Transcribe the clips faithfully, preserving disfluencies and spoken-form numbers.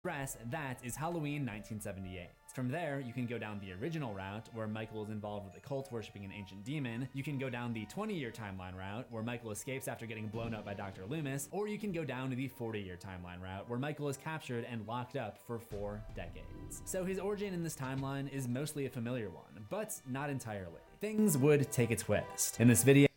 Express, that is Halloween nineteen seventy-eight. From there, you can go down the original route, where Michael is involved with a cult worshipping an ancient demon. You can go down the twenty-year timeline route, where Michael escapes after getting blown up by Doctor Loomis, or you can go down to the forty-year timeline route, where Michael is captured and locked up for four decades. So his origin in this timeline is mostly a familiar one, but not entirely. Things would take a twist. In this video,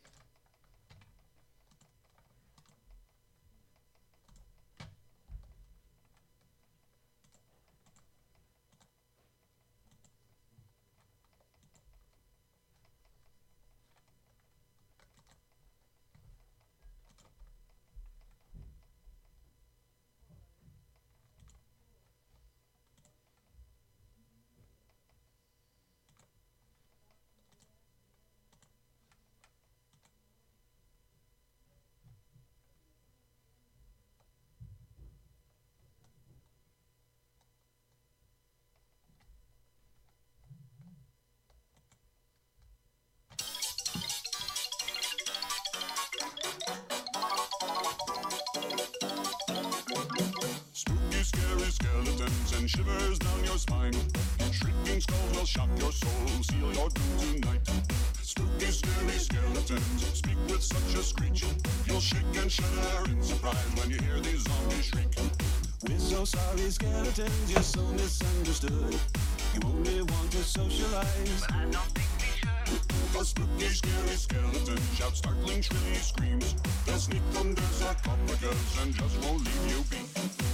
skeletons and shivers down your spine. Shrieking skulls will shock your soul, seal your doom tonight. Spooky, scary skeletons speak with such a screech. You'll shake and shudder in surprise when you hear these zombies shriek. We're so sorry, skeletons, you're so misunderstood. You only want to socialize, but I don't think we should. A spooky, scary skeleton shouts startling, shrilly screams. They'll sneak under sarcophagus and just won't leave you be.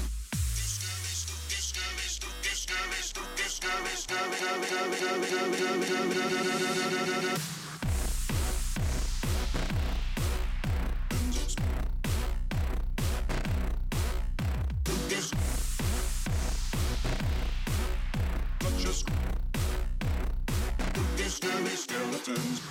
Skeletons.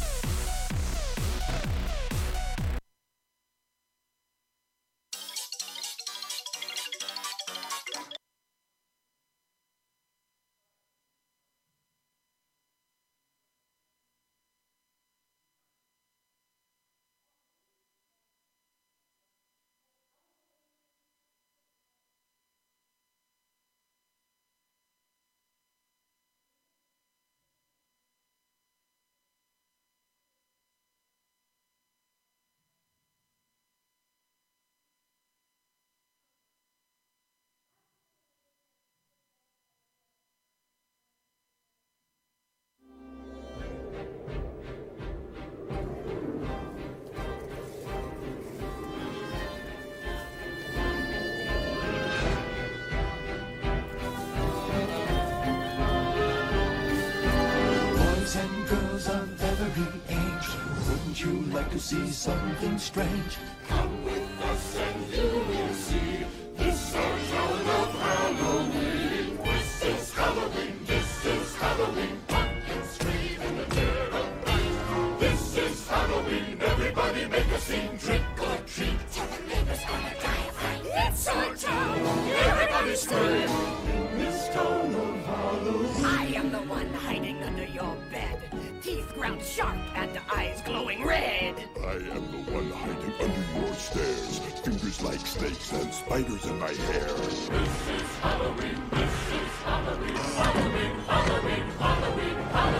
You like to see something strange? Come with us and you will see. This is our town of Halloween. This is Halloween, this is Halloween. Pumpkins scream in the dead of night. This is Halloween, everybody make a scene. Trick or treat, tell the neighbors on the diaphragm. It's our town, everybody scream. In this town of Halloween, I am the one hiding under your bed. Teeth ground sharp and eyes glowing red. I am the one hiding under your stairs. Fingers like snakes and spiders in my hair. This is Halloween, this is Halloween, Halloween, Halloween, Halloween,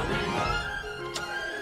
Halloween.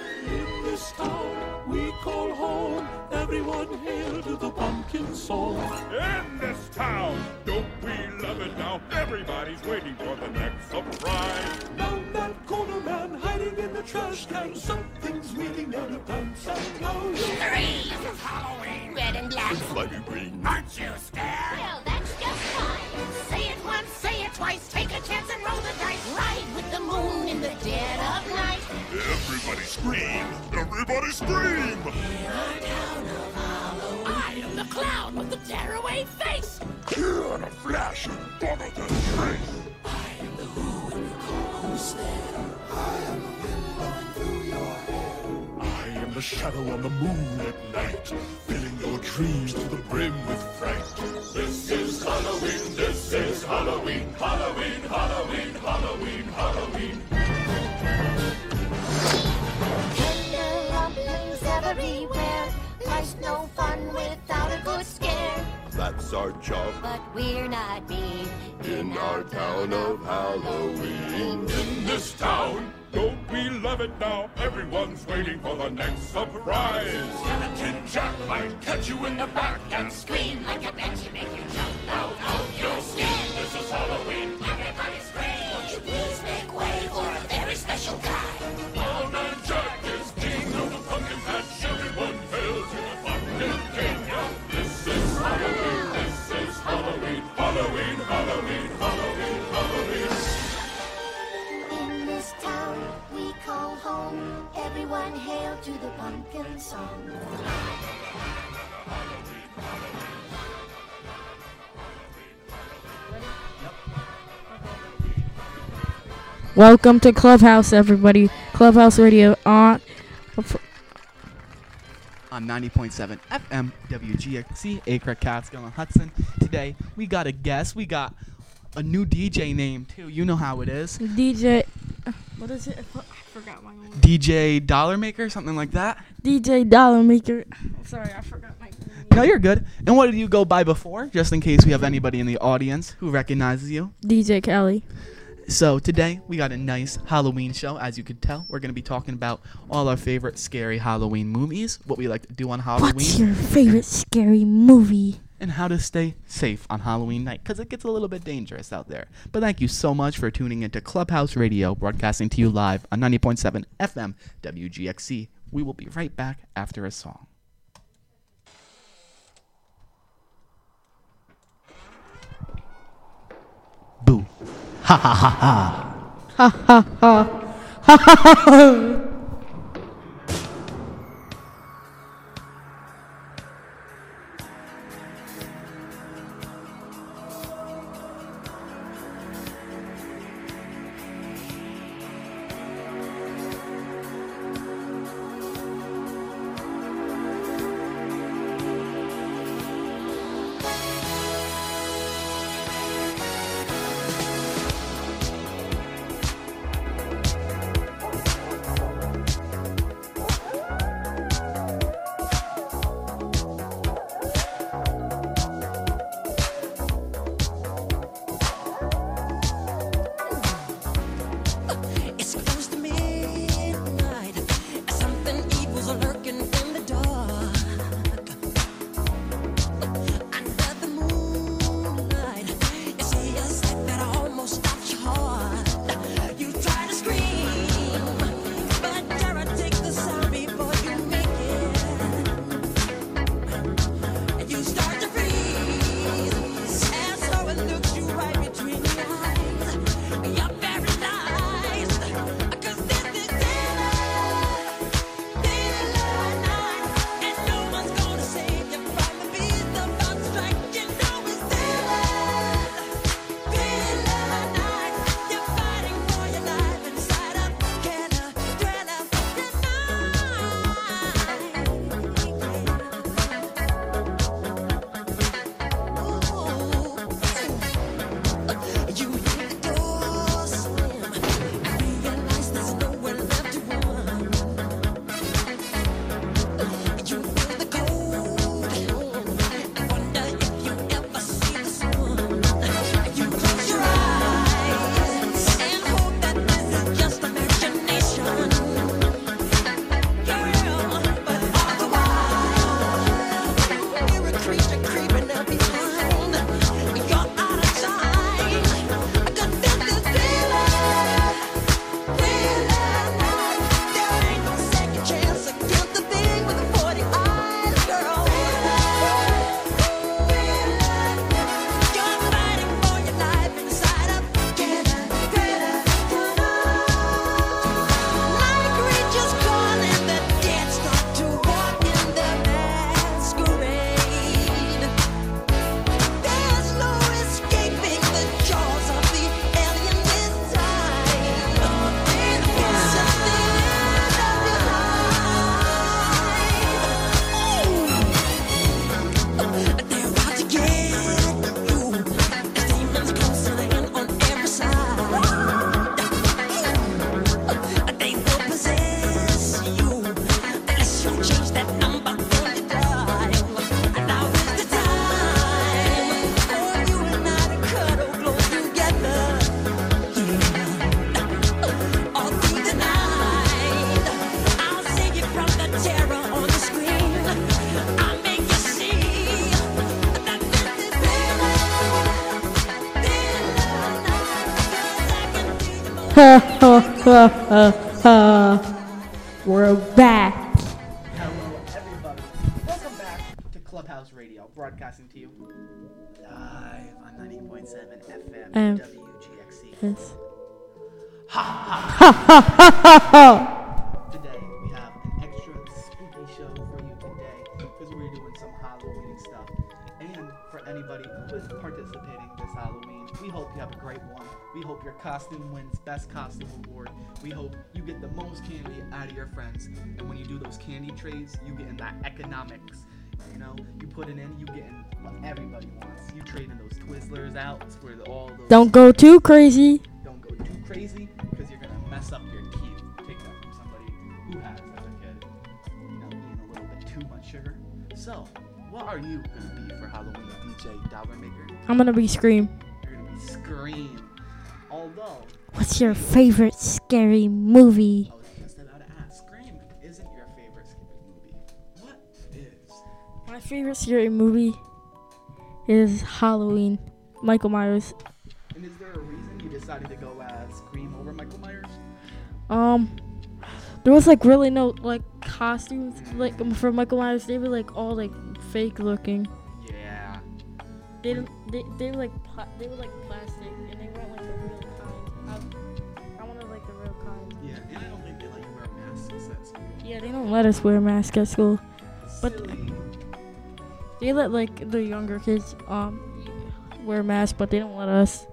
In this town we call home. Everyone hail to the pumpkin song. In this town, don't we love it now? Everybody's waiting for the next surprise. Down that corner man hiding in the trash can. Something's wheeling out of pants and blows. Three of Halloween, red and black. Bloody green. Aren't you scared? Well, that's just fine. Say it once, say it twice. Take a chance and roll the dice. Ride with the moon in the dead of night. Everybody scream! Everybody scream! In our town of Halloween, I am the clown with the tearaway face. Here in a flash and bother the trace. I am the who when you call who's there. I am the wind blowing through your hair. I am the shadow on the moon at night, filling your dreams to the brim with fright. This is Halloween, this is Halloween, Halloween, Halloween, Halloween, Halloween. Tender rumblings everywhere. Life's no fun without a good scare. That's that's our job. But we're not big In our town of Halloween. In this town, don't we love it now? Everyone's waiting for the next surprise. Skeleton Jack might catch you in the back and Scream like a banshee, make you jump out of your skin. this is Halloween. Everybody scream. Won't you please make way for a very special guy? Old Man Jack is king of the pumpkin patch. Everyone hail to the pumpkin king. This is Halloween. This is Halloween. Halloween, Halloween, Halloween, Halloween. in this town we call home. Everyone hail to the pumpkin song. Welcome to Clubhouse, everybody. Clubhouse Radio on. On ninety point seven F M W G X C, Acre Catskill and Hudson. Today we got a guest. We got a new D J name too. You know how it is. D J. uh, What is it? I forgot my own. D J Dollar Maker, something like that. D J Dollar Maker. Sorry, I forgot my name. No, you're good. And what did you go by before? Just in case we have anybody in the audience who recognizes you. D J Kelly. So today we got a nice Halloween show. As you could tell, we're going to be talking about all our favorite scary Halloween movies, what we like to do on Halloween, What's your favorite scary movie? and how to stay safe on Halloween night, because it gets a little bit dangerous out there. But thank you so much for tuning into Clubhouse Radio, broadcasting to you live on ninety point seven F M W G X C. We will be right back after a song. Boo. Ha ha ha ha. Ha ha ha. Ha ha ha ha. Ha ha ha ha ha. We're back. Hello, everybody. Welcome back to Clubhouse Radio, broadcasting to you live on ninety point seven F M Um, W G X C. Yes. Ha ha Ha ha ha ha ha. Today we have an extra spooky show for you today because we're doing some Halloween stuff. And for anybody who is participating this Halloween, we hope you have a great one. We hope your costume wins Best Costume Award. We hope you get the most candy out of your friends. And when you do those candy trades, you get in that economics. You know, you put it in, you get in what everybody wants. You trade in those Twizzlers out where all those... Don't go too crazy. Don't go too crazy because you're going to mess up your teeth. Take that from somebody who has as a kid. You know, eating a little bit too much sugar. So, what are you going to be for Halloween, D J Dollar Maker? I'm gonna be Scream. You're going to be Scream. Although... What's your favorite scary movie? I was just about to ask. Scream isn't your favorite scary movie. What is? My favorite scary movie is Halloween. Michael Myers. And is there a reason you decided to go as Scream over Michael Myers? Um, there was like really no like costumes like for Michael Myers. They were like all like fake looking. Yeah. They didn't. They they were like pla- they were like plastic and they weren't like the real kind. I, I wanted like the real kind. Yeah, and I don't think they let you wear masks at school. Yeah, they don't let us wear masks at school. But Silly. they let like the younger kids um wear masks, but they don't let us.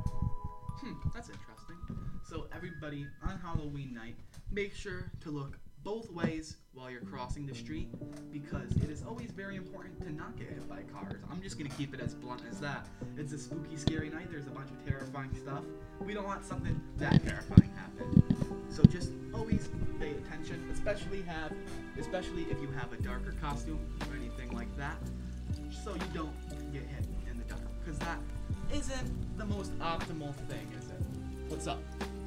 Hmm, that's interesting. So everybody on Halloween night, make sure to look both ways while you're crossing the street because it is always very important to not get hit by cars. I'm just gonna keep it as blunt as that. It's a spooky, scary night. There's a bunch of terrifying stuff. We don't want something that terrifying happen. So just always pay attention, especially have, especially if you have a darker costume or anything like that, so you don't get hit in the dark. Because that isn't the most optimal thing, is it? What's up?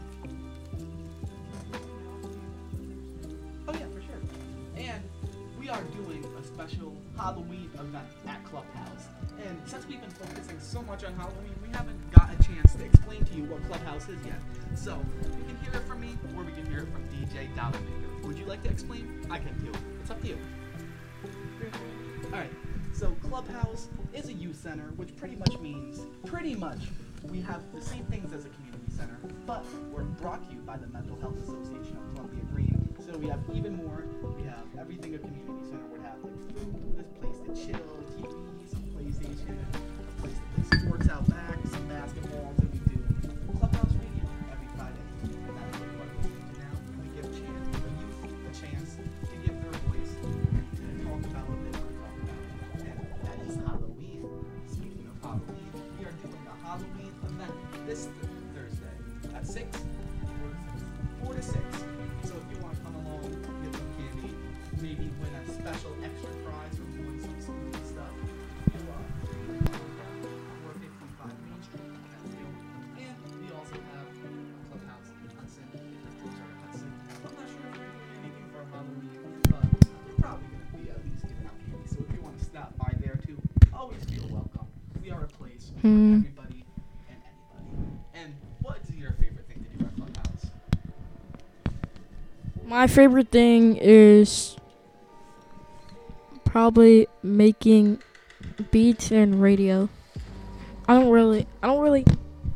Oh yeah, for sure. And we are doing a special Halloween event at Clubhouse. And since we've been focusing so much on Halloween, we haven't got a chance to explain to you what Clubhouse is yet. So, you can hear it from me, or we can hear it from D J Dollar Maker. Would you like to explain? I can too. It's up to you. Alright, so Clubhouse is a youth center, which pretty much means, pretty much, we have the same things as a community center, but we're brought to you by the Mental Health Association of Columbia Green. So we have even more. We have everything a community center would have, like food, a place to chill, T V, some PlayStation, a place to play sports out back, some basketballs, and we do Clubhouse Radio every Friday. And that's what we're listening to now. And we give chance, the youth a chance to give their voice and to talk about what they want to talk about. And that is Halloween. Speaking of Halloween, we are doing a Halloween event this Thursday at six, four to six. So if you want to come along, get some candy, maybe win a special extra prize from doing some spooky stuff, you are four fifty-five Main Street. That's you. And we also have Clubhouse in Hudson. Those are Hudson. I'm not sure if we're doing anything for Halloween, but we're probably going to be at least giving out candy. So if you want to stop by there too, always feel welcome. We are a place for Hmm. everybody and anybody. And what is your favorite thing to do at Clubhouse? My favorite thing is probably making beats and radio. I don't really, I don't really.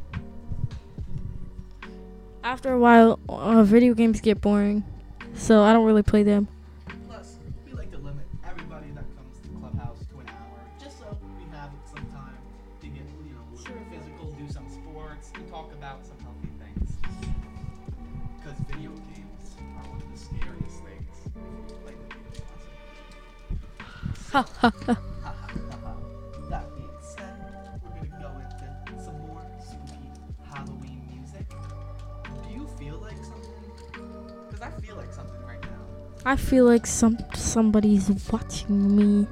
After a while, uh, video games get boring, so I don't really play them. Plus, we like to limit everybody that comes to Clubhouse to an hour, just so we have some time to get, you know, a little physical, do some sports, and talk about some healthy things. Because video games are one of the scariest things. Like the biggest lesson. Ha ha ha. That being said, we're gonna go into some more spooky Halloween music. Do you feel like something? Because I feel like something right now. I feel like some somebody's watching me.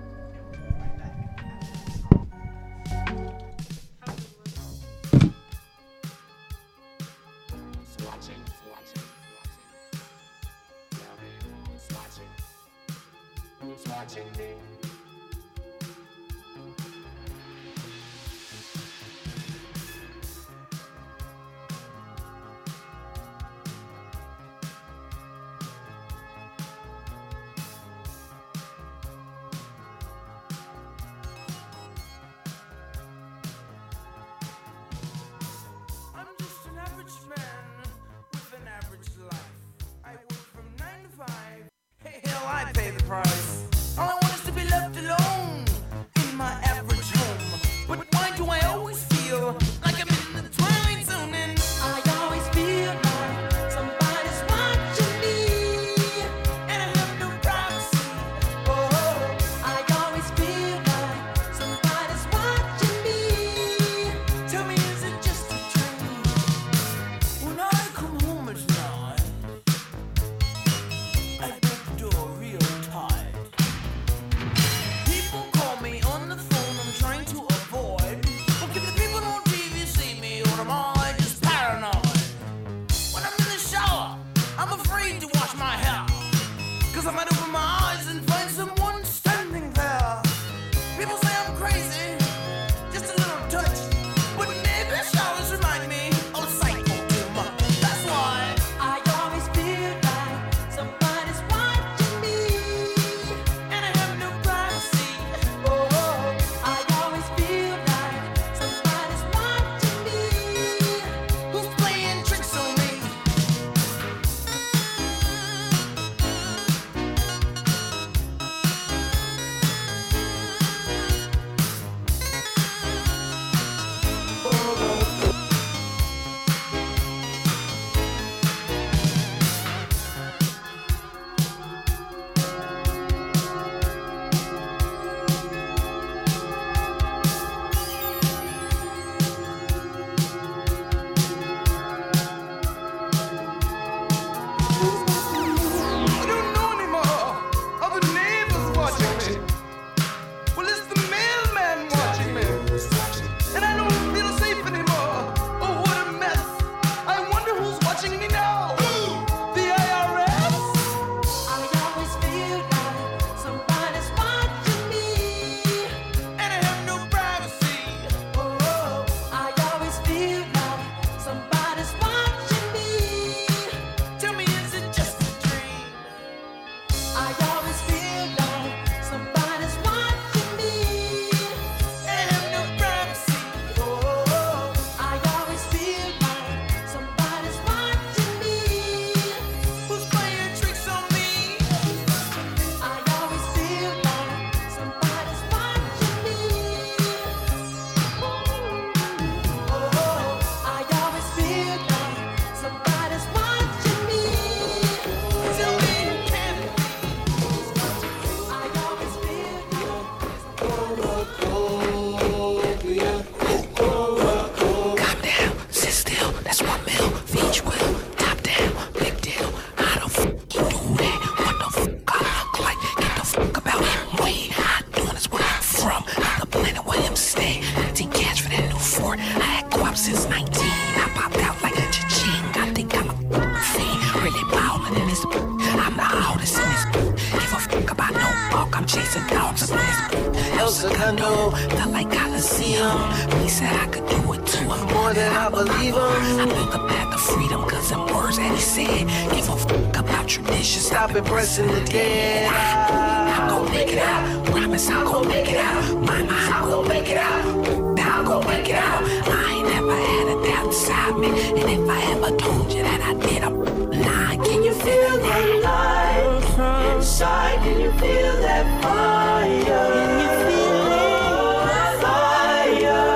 I know. Felt like Coliseum. He said I could do it too. I'm more than I believe him. I built a path to freedom, cause them words that he said. Give a fuck about tradition. Stop impressing the dead. I'm gon' make it out. Promise I'm gon' make it out. Mama, I'm gon' make it out. I'm gon' make it out. I ain't never had a doubt inside me. And if I ever told you that I did, I'm lying. Can you feel that light inside? Can you feel that fire? Can you feel that fire?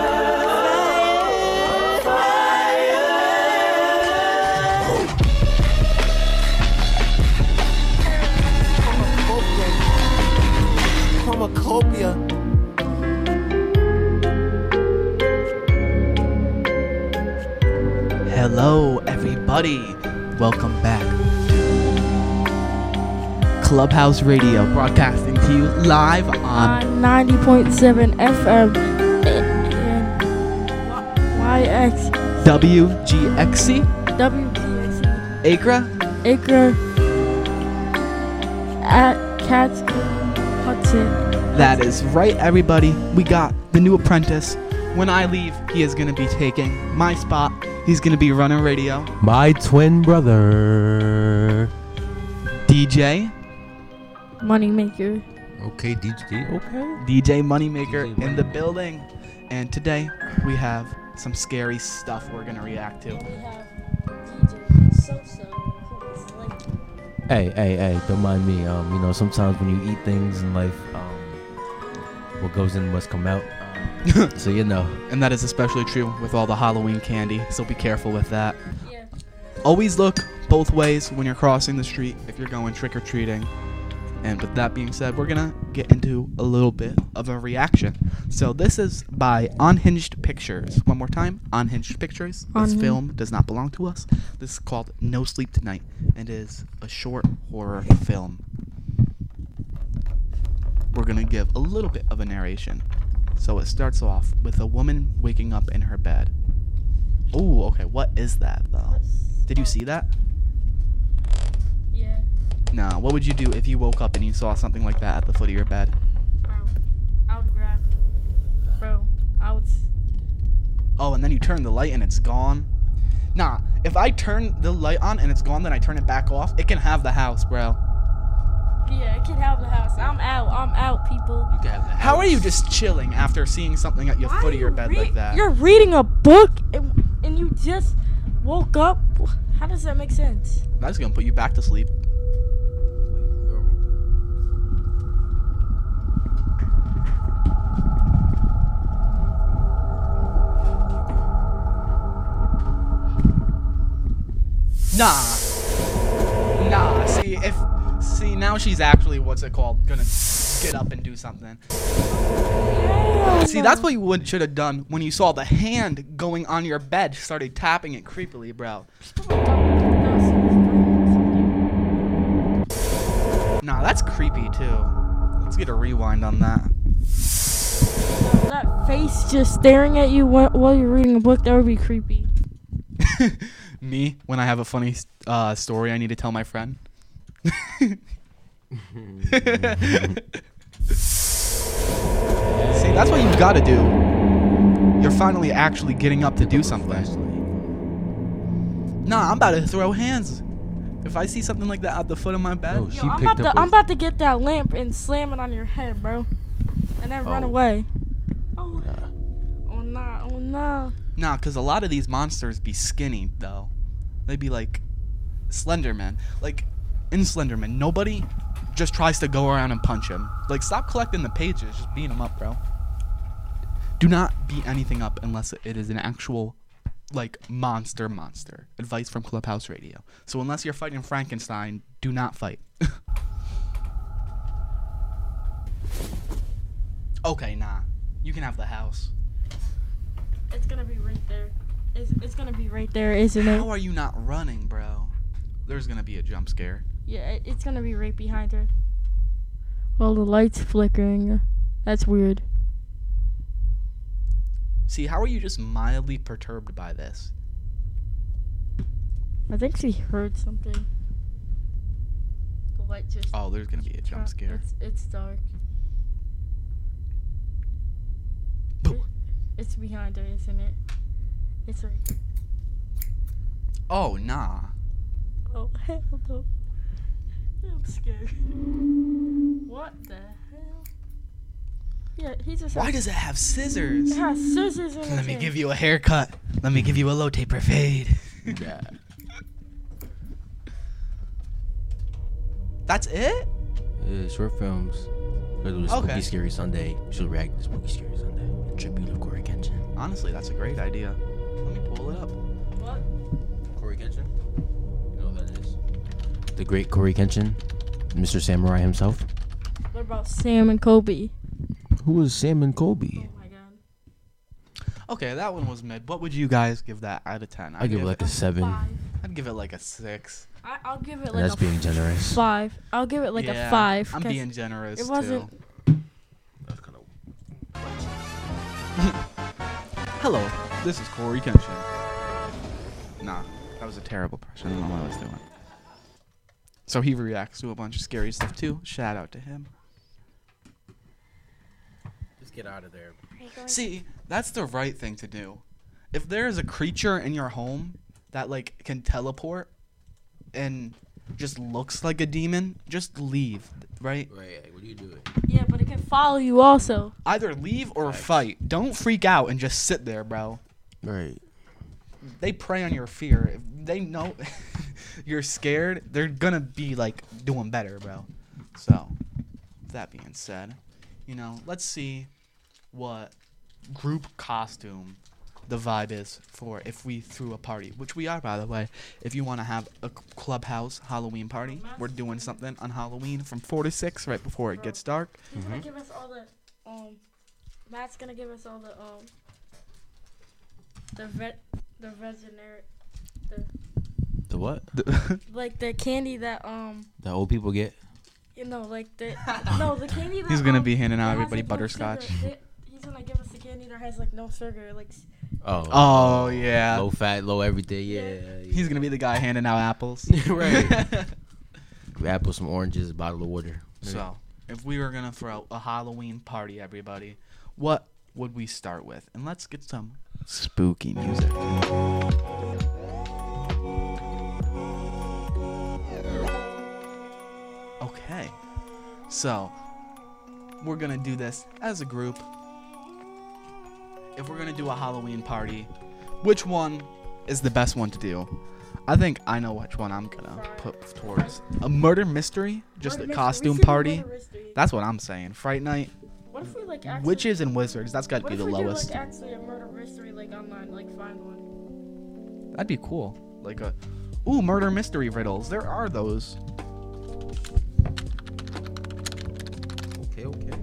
Fire! Chromacopia. Hello, everybody. Welcome back to Clubhouse Radio, broadcasting to you live on On ninety point seven F M and Y X W G X C, W G X C Acre. Acre at Catskill Hudson. That is right, everybody. We got the new apprentice. When I leave, he is going to be taking my spot. He's going to be running radio. My twin brother. D J. Moneymaker. Okay, D J. Okay. D J Moneymaker D J in the building. And today we have some scary stuff we're going to react to. We have D J So-So, who is like Hey, hey, hey! Don't mind me. Um, you know, sometimes when you eat things in life, um, what goes in must come out. Um, so you know. And that is especially true with all the Halloween candy, so be careful with that. Yeah. Always look both ways when you're crossing the street if you're going trick-or-treating. And with that being said, we're going to get into a little bit of a reaction. So this is by Unhinged Pictures. One more time, Unhinged Pictures. This Unhinged. film does not belong to us. This is called No Sleep Tonight and is a short horror film. We're going to give a little bit of a narration. So it starts off with a woman waking up in her bed. Oh, okay. What is that, though? Did you see that? Yeah. Nah, what would you do if you woke up and you saw something like that at the foot of your bed? Bro, I would grab. Bro, I would. s- Oh, and then you turn the light and it's gone? Nah, if I turn the light on and it's gone, then I turn it back off, it can have the house, bro. Yeah, it can have the house. I'm out. I'm out, people. You can have the How are you just chilling after seeing something at your Why foot are of your you bed read- like that? You're reading a book and, and you just woke up. How does that make sense? That's gonna put you back to sleep. Nah. Nah, see, if... See, now she's actually, what's it called, gonna get up and do something. See, that's what you would should have done when you saw the hand going on your bed, started tapping it creepily, bro. Nah, that's creepy, too. Let's get a rewind on that. That face just staring at you wh- while you're reading a book, that would be creepy. Me, when I have a funny uh, story I need to tell my friend. See, that's what you gotta do. You're finally actually getting up to do something. Nah, I'm about to throw hands. If I see something like that at the foot of my bed, No, she Yo, I'm, picked about up to, I'm a- about to get that lamp and slam it on your head, bro. And then run Oh. away. Oh, oh nah, oh nah. nah, because a lot of these monsters be skinny, though. They'd be like Slenderman. Like, in Slenderman, nobody just tries to go around and punch him. Like, stop collecting the pages, just beat him up, bro. Do not beat anything up unless it is an actual, like, monster monster. Advice from Clubhouse Radio. So unless you're fighting Frankenstein, do not fight. Okay, nah. You can have the house. It's gonna be right there. It's, it's gonna be right there, isn't it? How are you not running, bro? There's gonna be a jump scare. Yeah, it, it's gonna be right behind her. Well, the light's flickering. That's weird. See, how are you just mildly perturbed by this? I think she heard something. The light just. Oh, there's gonna be a jump scare. It's, it's dark. It's behind her, isn't it? It's right. Oh, nah. Oh, hell no. I'm scared. What the hell? Yeah, he just Why has, does it have scissors? it has scissors in it. Let me give you a haircut. Let me give you a low taper fade. Yeah. That's it? Yeah, short films. Go to the Okay. Spooky Scary Sunday. She'll react to Spooky Scary Sunday. A tribute of Corey Kenshin. Honestly, that's a great idea. Let me pull it up. What? Corey Kenshin? You know what that is? The great Corey Kenshin, Mister Samurai himself. What about Sam and Kobe? Who was Sam and Kobe? Oh my god. Okay, that one was mid. What would you guys give that out of ten? I give it like a seven. Five. I'd give it like a six. I, I'll give it And like that's a being generous. five. I'll give it like Yeah, a five. I'm 'cause being generous It wasn't. too. That's kind of. Hello, this is Corey Kenshin. Nah, that was a terrible impression. I don't know what I was doing. So he reacts to a bunch of scary stuff too. Shout out to him. Just get out of there. See, that's the right thing to do. If there is a creature in your home that like can teleport and just looks like a demon, just leave, right? Right, what are you doing? Yeah, but it can follow you also. Either leave or fight. Don't freak out and just sit there, bro. Right. They prey on your fear. If they know you're scared, they're gonna be like doing better, bro. So, that being said, you know, let's see what group costume the vibe is for if we threw a party, which we are, by the way. If you want to have a clubhouse Halloween party, we're doing something on Halloween from four to six, right before it gets dark. He's gonna give us all the um. Matt's gonna give us all the um. The vet, the veterinary, the The what? like the candy that um. The old people get? You know, like the no the candy that. He's gonna um, be handing out that has, everybody like, no butterscotch. sugar. They- He's gonna give us the candy that has like no sugar, like. s- Oh. Oh, yeah. Low fat, low everything. Yeah. yeah. He's gonna be the guy handing out apples. Right. Apple, some oranges, a bottle of water. So, if we were gonna throw a Halloween party, everybody, what would we start with? And let's get some spooky music. Okay, so we're gonna do this as a group. If we're gonna do a Halloween party, which one is the best one to do? I think I know which one I'm gonna put towards. A murder mystery? Just Murder a mystery. costume We should do party? murder mystery. That's what I'm saying. Fright Night, What if we like actually? witches and wizards. That's gotta What be if the we lowest. do like actually a murder mystery like online, like find one? That'd be cool. Like a, ooh, murder mystery riddles. There are those. Okay, okay.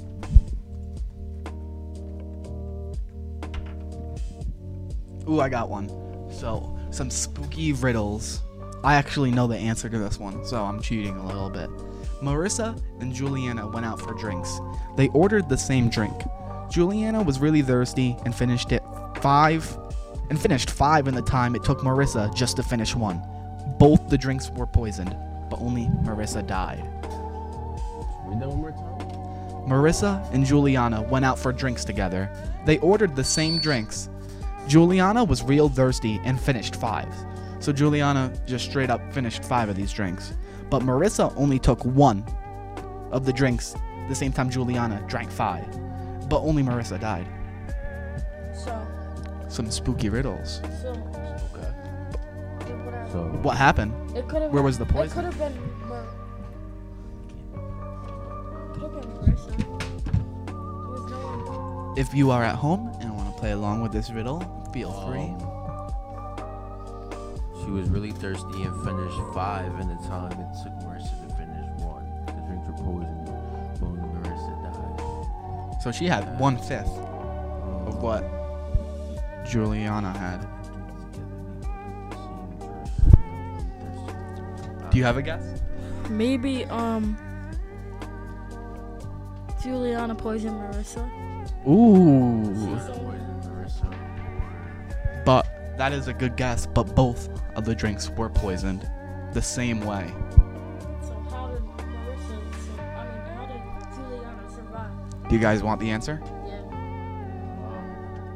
Ooh, I got one. So, some spooky riddles. I actually know the answer to this one, so I'm cheating a little bit. Marissa and Juliana went out for drinks. They ordered the same drink. Juliana was really thirsty and finished it five and finished five in the time it took Marissa just to finish one. Both the drinks were poisoned, but only Marissa died. Read that one more time. Marissa and Juliana went out for drinks together. They ordered the same drinks. Juliana was real thirsty and finished five. So Juliana just straight up finished five of these drinks. But Marissa only took one of the drinks the same time Juliana drank five. But only Marissa died. So. Some spooky riddles. So. Okay. Whatever. So. What happened? It could have. Where was the It could poison? have been. Mar- could have been Marissa. There was no one. If you are at home and want to play along with this riddle, feel free. Um, she was really thirsty and finished five in the time it took Marissa to finish one. The drinks were poisoned, but only Marissa died. So she had one fifth of what Juliana had. Do you have a guess? Maybe um. Juliana poisoned Marissa. Ooh. Poisoned Marissa. But that is a good guess, but both of the drinks were poisoned the same way. So how did Marissa? Sur- I mean, how did Juliana survive? Do you guys want the answer? Yeah.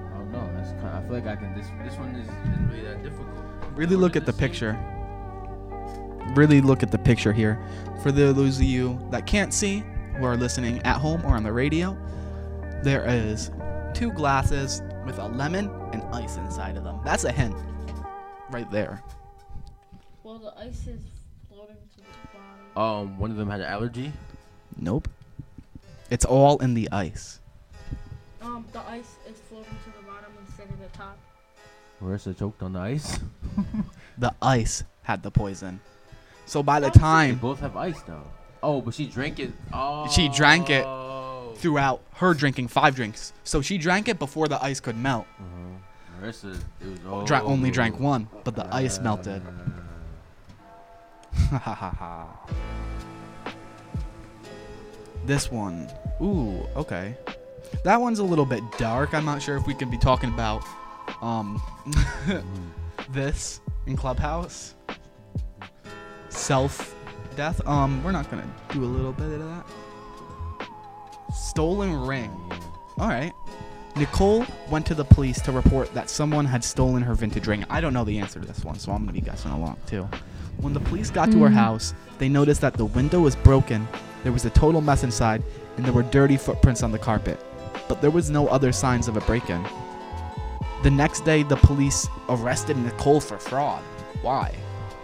feel like I can. This this one is, isn't really that difficult. Really look at the picture. Really look at the picture here. For the, those of you that can't see, who are listening at home or on the radio, there is two glasses with a lemon and ice inside of them. That's a hint right there. Well, the ice is floating to the bottom. Um, one of them had an allergy. Nope. It's all in the ice. Um, the ice is floating to the bottom instead of the top. Marissa choked on the ice. The ice had the poison. So by the They time both have ice though. Oh, but she drank it. Oh. she drank it throughout her drinking five drinks. So she drank it before the ice could melt. Uh-huh. Marissa, it was all. Dra- only drank one, but the ice melted. Ha ha ha ha. This one. Ooh, okay. That one's a little bit dark. I'm not sure if we could be talking about um this in Clubhouse. Self death. Um, we're not gonna do a little bit of that. Stolen ring. Alright. Nicole went to the police to report that someone had stolen her vintage ring. I don't know the answer to this one, so I'm gonna be guessing along too. When the police got to her house, they noticed that the window was broken, there was a total mess inside, and there were dirty footprints on the carpet. But there was no other signs of a break-in. The next day, the police arrested Nicole for fraud. Why?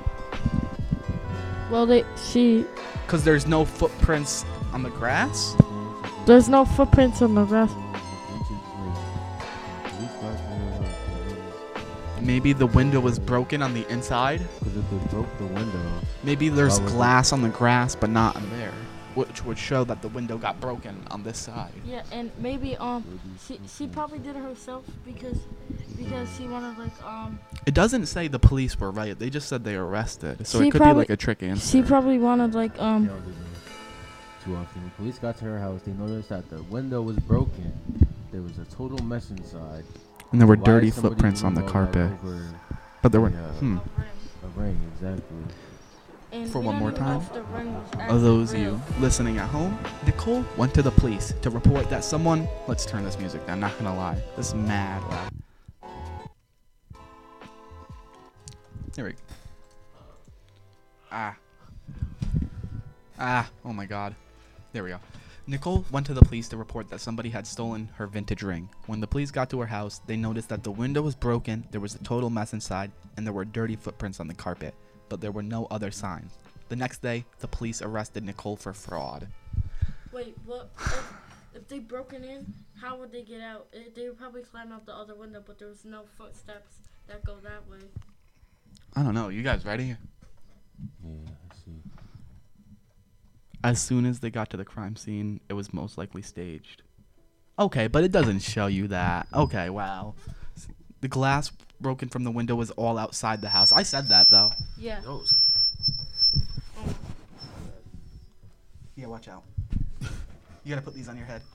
Well, they she Because there's no footprints on the grass? there's no footprints on the grass. Maybe the window was broken on the inside? Because if they broke the window. Maybe there's Probably. glass on the grass, but not on there, which would show that the window got broken on this side. Yeah, and maybe um she she probably did it herself because because she wanted like um It doesn't say the police were right. They just said they arrested. So She it could probably- be like a trick answer. she probably wanted like um They all did that. Too often. When police got to her house, they noticed that the window was broken. There was a total mess inside. And there were Why dirty is somebody footprints on the doing all that carpet. over But there were, the, uh, hmm. A ring, exactly. and For we one don't more even know time, if the ring was of actually those of real. you listening at home, Nicole went to the police to report that someone. Let's turn this music down. Not gonna lie, this is mad loud. There we go. Ah. Ah. Oh my God. There we go. Nicole went to the police to report that somebody had stolen her vintage ring. When the police got to her house, they noticed that the window was broken, there was a total mess inside, and there were dirty footprints on the carpet, but there were no other signs. The next day, the police arrested Nicole for fraud. Wait, what? If, if they broken in, how would they get out? Eh, They would probably climb out the other window, but there was no footsteps that go that way. I don't know. You guys ready? Yeah, I see. As soon as they got to the crime scene, it was most likely staged. Okay, but it doesn't show you that. Okay, wow. The glass broken from the window was all outside the house. I said that, though. Yeah. Oh, so- Yeah, watch out. You gotta put these on your head.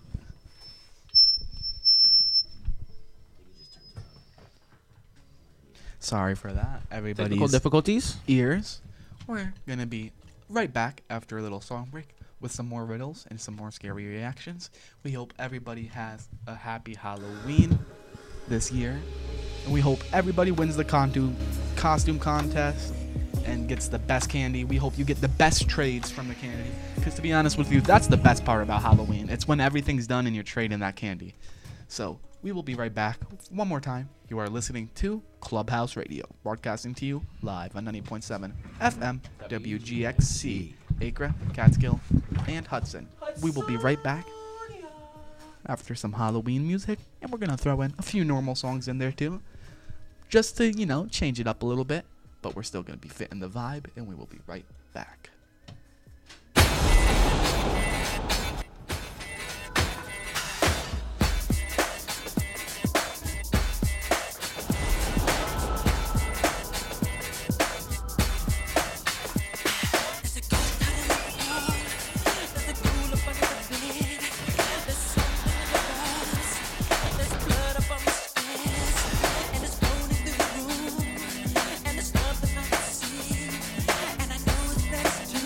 Sorry for that. Everybody's Technical difficulties? ears. We're gonna be right back after a little song break with some more riddles and some more scary reactions. We hope everybody has a happy Halloween this year. And we hope everybody wins the costume costume contest and gets the best candy. We hope you get the best trades from the candy. Because to be honest with you, that's the best part about Halloween. It's when everything's done and you're trading that candy. So we will be right back one more time. You are listening to Clubhouse Radio, broadcasting to you live on ninety point seven F M W G X C, Acre, Catskill, and Hudson. We will be right back after some Halloween music, and we're going to throw in a few normal songs in there too, just to, you know, change it up a little bit, but we're still going to be fitting the vibe, and we will be right back. And it's nothing I can see, and I know it's best to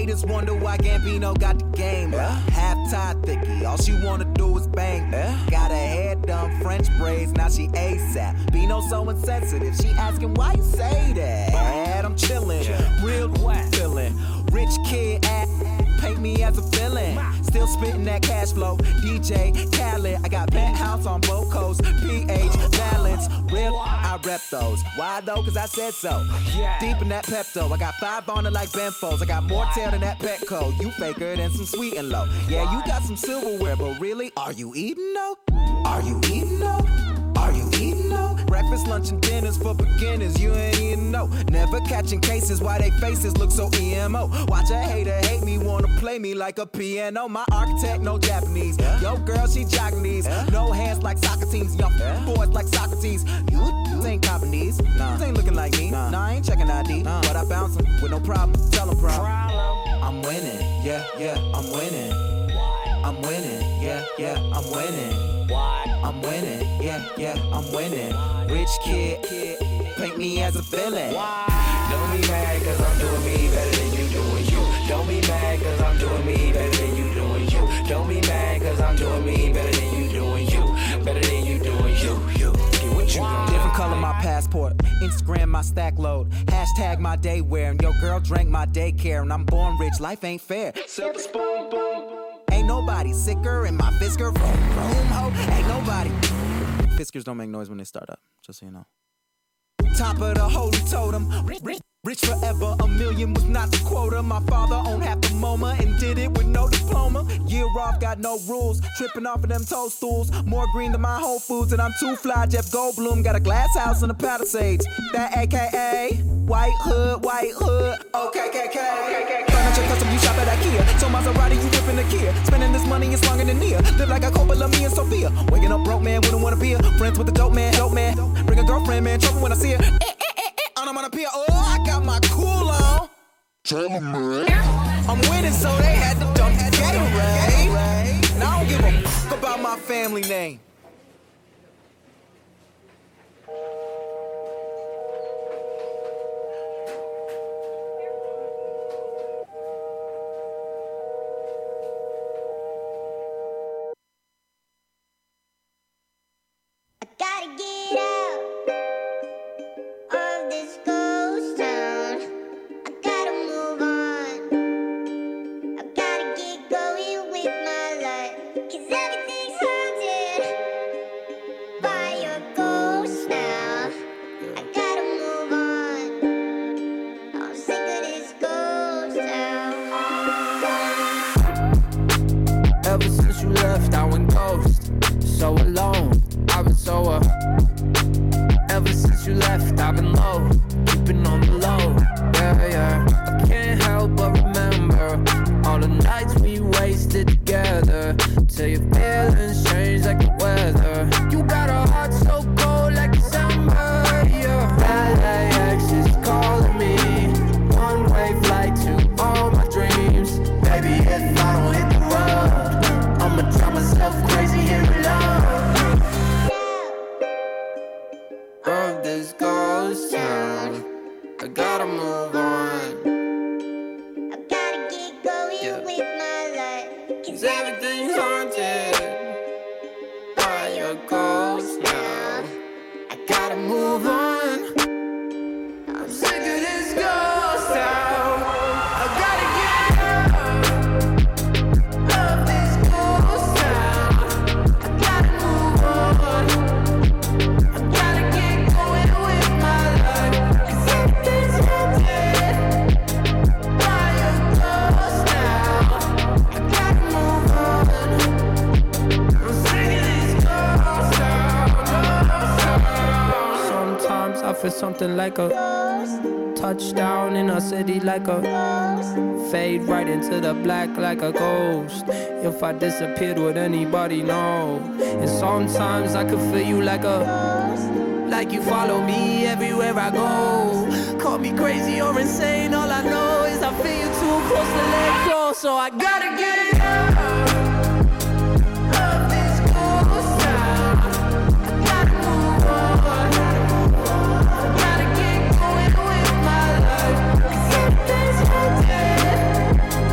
Haters wonder why Gambino got the game. Yeah. Half tied thicky, all she wanna do is bang. Yeah. Got her hair done, French braids, now she ASAP. Bino so insensitive, she asking why you say that. I'm chillin', yeah. Real feelin', rich kid at. Paint me as a villain. Still spitting that cash flow. D J Khaled. I got penthouse on both coasts. P H balance. Real, I rep those. Why though? Cause I said so. Deep in that Pepto. I got five on it like Benfos. I got more tail than that Petco. You faker than some sweet and low. Yeah, you got some silverware, but really, are you eating though? Are you eating though? Are you eating though? Breakfast, lunch, and dinners for beginners. You ain't eating no. Never catching cases. Why they faces look so E M O? Watch a hater hate me, wanna play me like a piano. My architect, no Japanese. Yo, girl, she Japanese. No hands like Socrates. Young boys like Socrates. You ain't copping these. Nah, ain't looking like me. Nah, I ain't checking I D. But I bounce them with no problem. Tell them problem. I'm winning. Yeah, yeah, I'm winning. I'm winning. Yeah, yeah, I'm winning. I'm winning, yeah, yeah, I'm winning. Rich kid, paint me as a villain. Don't be mad cause I'm doing me better than you doing you. Don't be mad cause I'm doing me better than you doing you. Don't be mad cause I'm doing me better than you doing you. Better than you doing you, you. Get what you want. Different color my passport, Instagram my stack load, hashtag my day wear, and your girl drank my daycare, and I'm born rich, life ain't fair. Silver spoon, boom. Ain't nobody sicker in my Fisker room, room, ho. Ain't nobody. Fiskers don't make noise when they start up, just so you know. Top of the holy totem, rich, rich forever. A million was not the quota. My father owned half the MoMA and did it with no diploma. Year off, got no rules. Tripping off of them toadstools. More green than my Whole Foods, and I'm too fly. Jeff Goldblum got a glass house in the Palisades. That A K A White Hood, White Hood. Okay, K K. Furniture custom, you shop at IKEA. So Maserati, you whipping the Kia. Spending this money is longer than Nia. Live like a Coppola, me and Sophia. Waking up broke, man, wouldn't wanna be a friends with the dope man, dope man. Bring a girlfriend, man, trouble when I see her. Eh, eh, eh, eh. I'm on a pier. Oh, I got my cool on. Tell 'em, man. I'm winning, so they had to dump the Gatorade. And I don't give a fuck about my family name. Gotta get out of this ghost town. I gotta move on. I gotta get going with my life. Cause everything's haunted by your ghost now. I gotta move on. I'm sick of this ghost town. Ever since you left, I went ghost. So alone. I've been so up. Ever since you left, I've been low, keeping on the low. Yeah, yeah. I can't help but remember all the nights we wasted together. Till your feelings change like the weather. You got a heart so cold like December. Yeah. L A X is calling me. One way flight to all my dreams. Baby, if I don't hit the road, I'ma drive myself crazy in love. Of this ghost town, I gotta move on. I gotta get going Yeah. with my life. Cause everything's haunted by your ghost now. I gotta move on. I'm sick of this ghost town. I gotta get out of this ghost town. I gotta move on. I gotta get going with my life. Cause everything's haunted by your ghost now. I gotta move on. I'm sick of this ghost town. Sometimes I feel something like a touchdown in a city, like a fade right into the black like a ghost. If I disappeared, would anybody know? And sometimes I could feel you like a, like you follow me everywhere I go. Call me crazy or insane, all I know is I feel you too close to let go. So I gotta get out of this ghost town. I gotta move on. I gotta get going with my life. Cause everything's haunted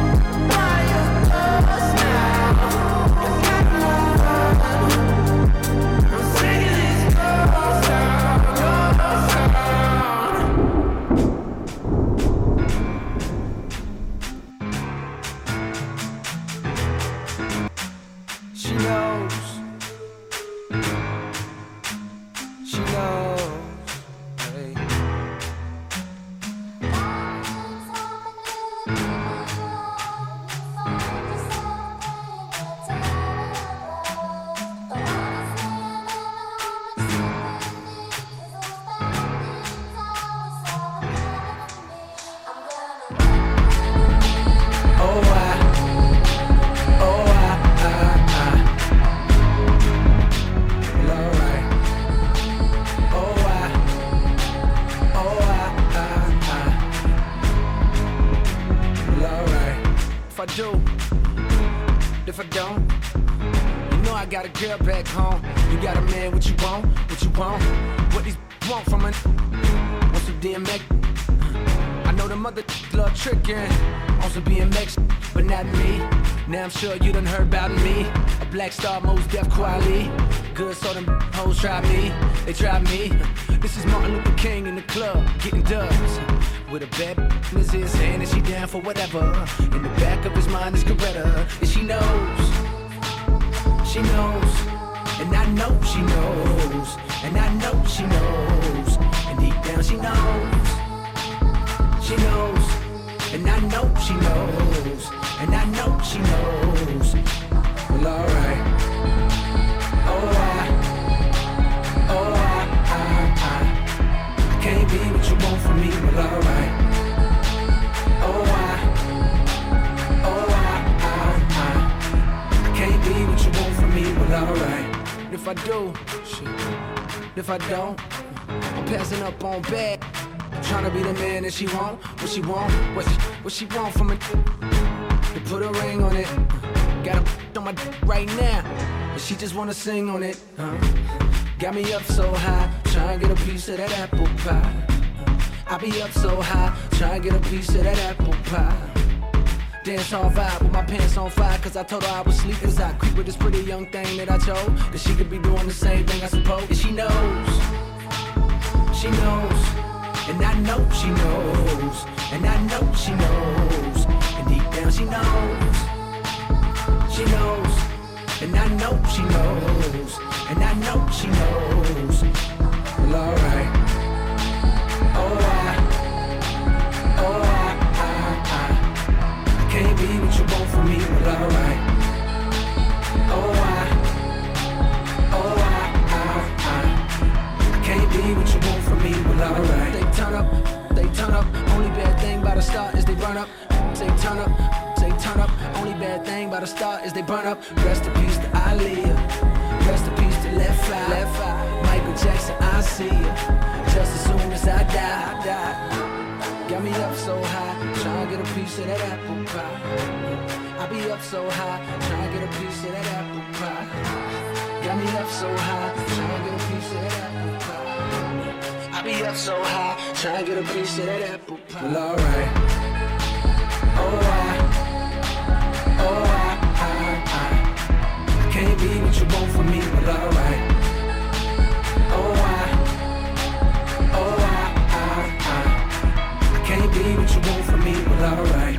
if I don't? You know I got a girl back home. You got a man, what you want? What you want? What these want from a want some D M X? I know the mother love tricking on some B M X, but not me. Now I'm sure you done heard about me. A black star, most deaf quality. Good, so them hoes try me. They try me. This is Martin Luther King in the club, getting dubs. With a bad in his hand, and she down for whatever. In the back of his mind is Coretta, and she knows. She knows, and I know she knows, and I know she knows, and deep down she knows. She knows, and I know she knows, and I know she knows. Well, alright. Oh, I, oh, I, I, I, I can't be what you want from me. Well, alright. Oh, I, oh, I, I, I, I can't be what you want from me. Well, alright. If I do, shit. If I don't, I'm passing up on bad. Tryna be the man that she want, what she want, what she, what she want from it. To put a ring on it, got a on my right now, and she just wanna sing on it. Huh? Got me up so high, tryna get a piece of that apple pie. I be up so high, tryna get a piece of that apple pie. Dance on vibe with my pants on fire, cause I told her I was sleep as I creep with this pretty young thing that I chose. That she could be doing the same thing I suppose. And she knows, she knows. And I know she knows, and I know she knows, and deep down she knows, she knows, and I know she knows, and I know she knows. Well, alright. Oh, I, oh, I, I, I, I can't be what you want from me. Well, alright. Oh, I, oh, I, I, I, I can't be what you want from me. Well, alright. Turn up, they turn up. Only bad thing by the start is they burn up. Say turn up, say turn up. Only bad thing by the start is they burn up. Rest in peace to Aaliyah. Rest in peace to Left Eye. Left Eye. Michael Jackson, I see ya. Just as soon as I die, I die. Got me up so high, tryna get a piece of that apple pie. I be up so high, tryna get a piece of that apple pie. Got me up so high, tryna get a piece of that apple pie. I be up so high, tryna get a piece of that apple pie. Well, alright. Oh, I, oh, I, I, I, I can't be what you want from me. Well, alright. Oh, I, oh, I, I, I, I can't be what you want from me. Well, alright.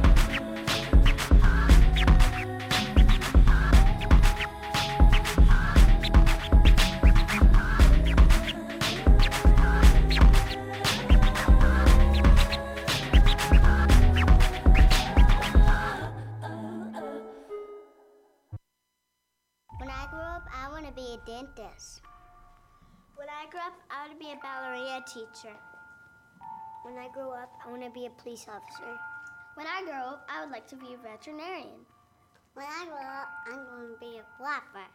Dentist. When I grow up, I want to be a ballerina teacher. When I grow up, I want to be a police officer. When I grow up, I would like to be a veterinarian. When I grow up, I'm going to be a flapper.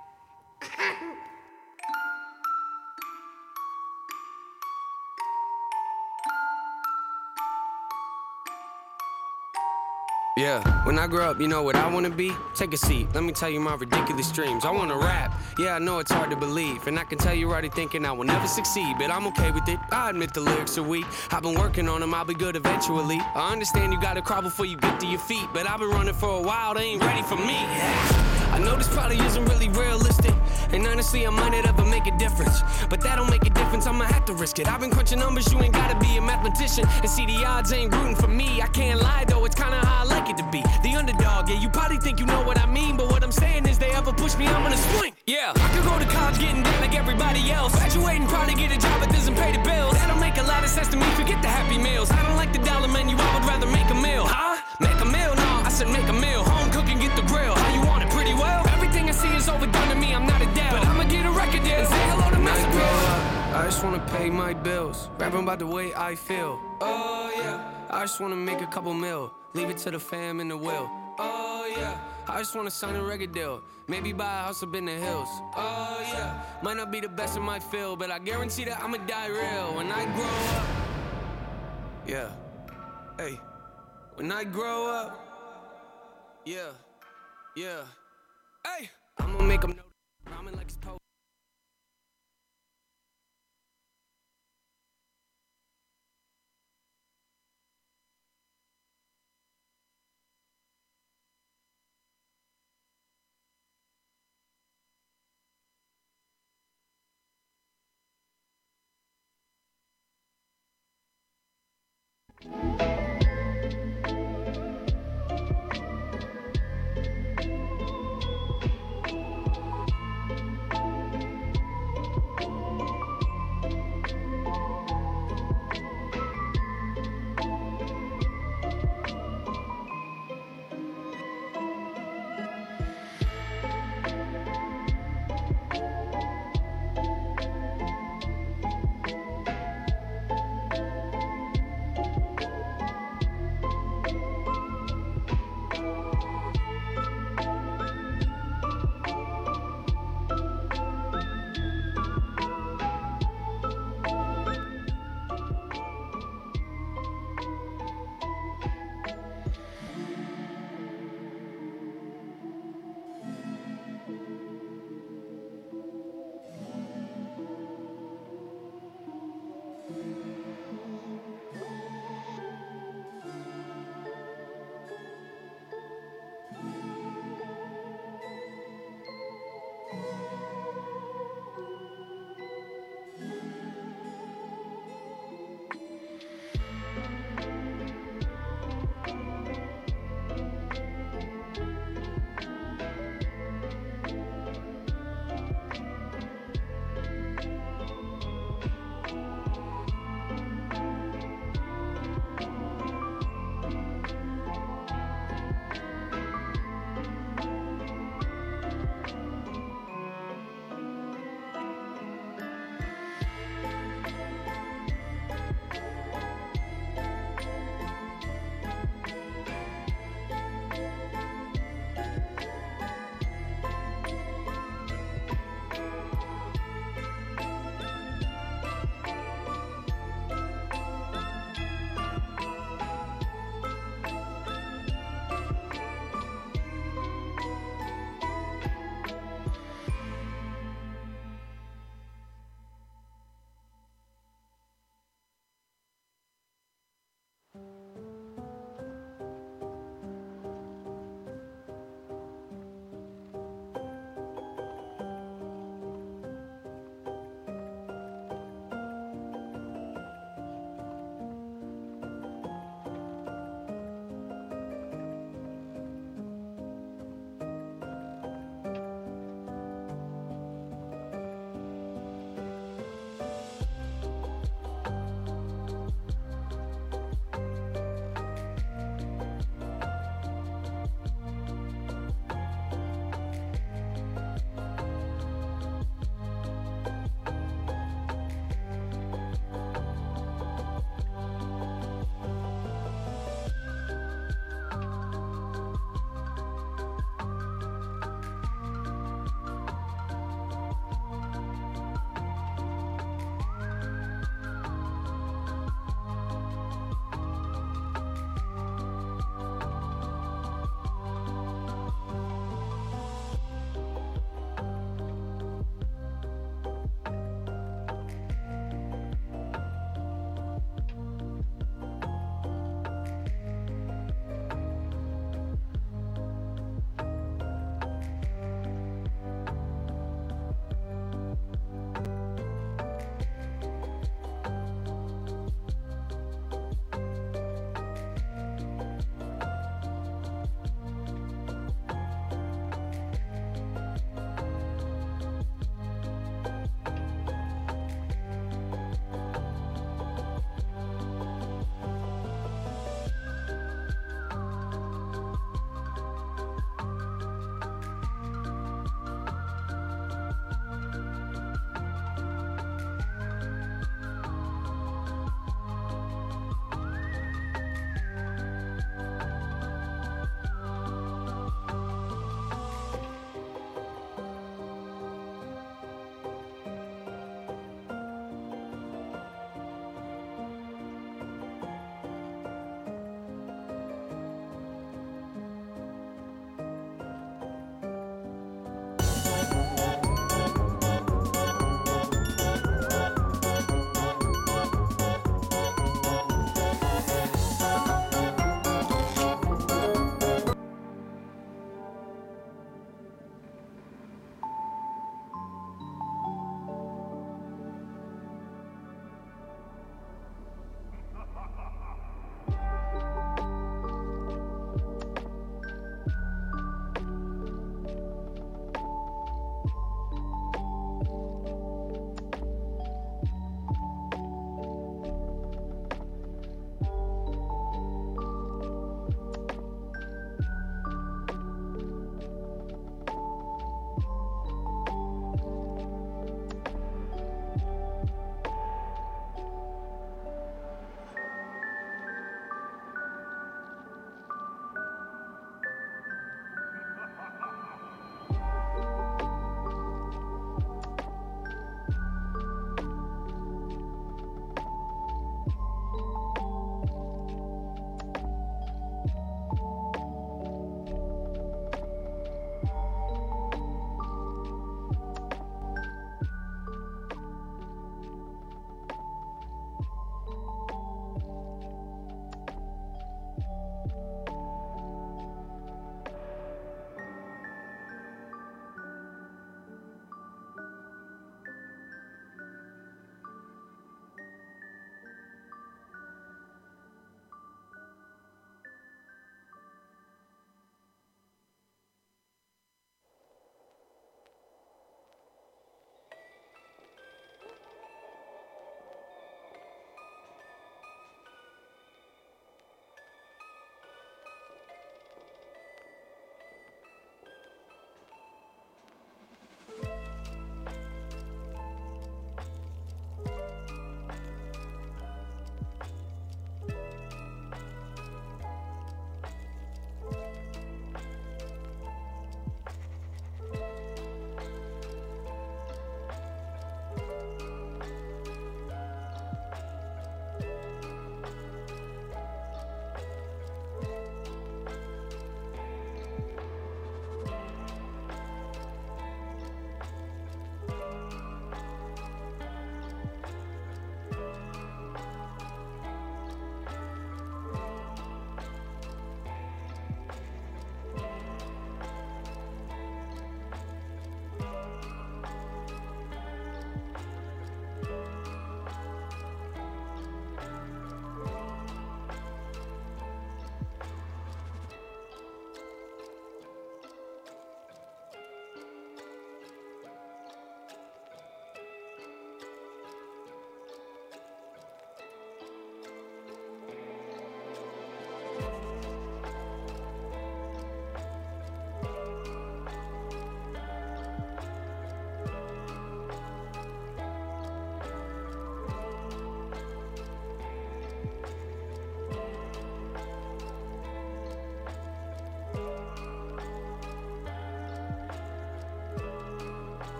Yeah, when I grow up, you know what I wanna be? Take a seat, let me tell you my ridiculous dreams. I wanna rap, yeah, I know it's hard to believe. And I can tell you're already thinking I will never succeed, but I'm okay with it, I admit the lyrics are weak. I've been working on them, I'll be good eventually. I understand you gotta crawl before you get to your feet, but I've been running for a while, they ain't ready for me. I know this probably isn't really realistic, and honestly I might not ever make a difference, but that don't make a difference, I'ma have to risk it. I've been crunching numbers, you ain't gotta be a mathematician, and see the odds ain't rooting for me. I can't lie though, it's kinda how I like it to be, the underdog. Yeah, you probably think you know what I mean, but what I'm saying is they ever push me, I'm gonna swing. Yeah, I could go to college getting down like everybody else, graduating, probably get a job that doesn't pay the bills. That don't make a lot of sense to me, forget the Happy Meals. I don't like the dollar menu, I would rather make a meal. Huh? Make a meal? No, I said make a meal. Home cooking, get the grill. How you want it? Pretty well. Everything I see is overdone to me, I'm not a dad, but I'ma get a record deal and say hello to Master Bill. I just wanna pay my bills, rapping about the way I feel. Oh yeah, I just wanna make a couple mil, leave it to the fam in the will. Oh yeah, I just wanna sign a record deal, maybe buy a house up in the hills. Oh yeah, might not be the best in my field, but I guarantee that I'ma die real when I grow up. Yeah, hey, when I grow up. Yeah, Yeah. Hey, I'ma make them know rhyming like it's poetry.